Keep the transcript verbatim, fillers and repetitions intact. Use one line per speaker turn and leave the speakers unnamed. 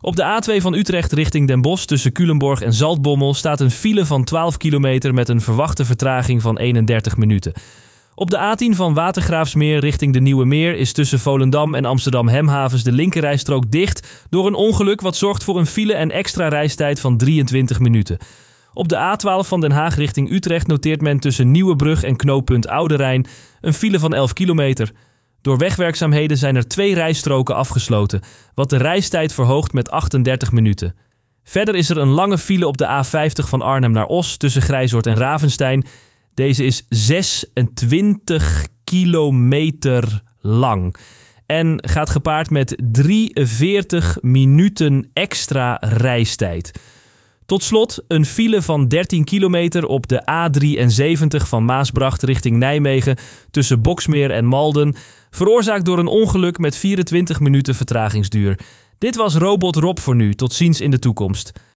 Op de A twee van Utrecht richting Den Bosch tussen Culemborg en Zaltbommel staat een file van twaalf kilometer met een verwachte vertraging van eenendertig minuten. Op de A tien van Watergraafsmeer richting de Nieuwe Meer is tussen Volendam en Amsterdam-Hemhavens de linkerrijstrook dicht door een ongeluk wat zorgt voor een file en extra reistijd van drieëntwintig minuten. Op de A twaalf van Den Haag richting Utrecht noteert men tussen Nieuwebrug en knooppunt Oude Rijn een file van elf kilometer. Door wegwerkzaamheden zijn er twee rijstroken afgesloten, wat de reistijd verhoogt met achtendertig minuten. Verder is er een lange file op de A vijftig van Arnhem naar Os tussen Grijzoord en Ravenstein. Deze is zesentwintig kilometer lang en gaat gepaard met drieënveertig minuten extra reistijd. Tot slot een file van dertien kilometer op de A drieënzeventig van Maasbracht richting Nijmegen tussen Boksmeer en Malden, veroorzaakt door een ongeluk met vierentwintig minuten vertragingsduur. Dit was Robot Rob voor nu. Tot ziens in de toekomst.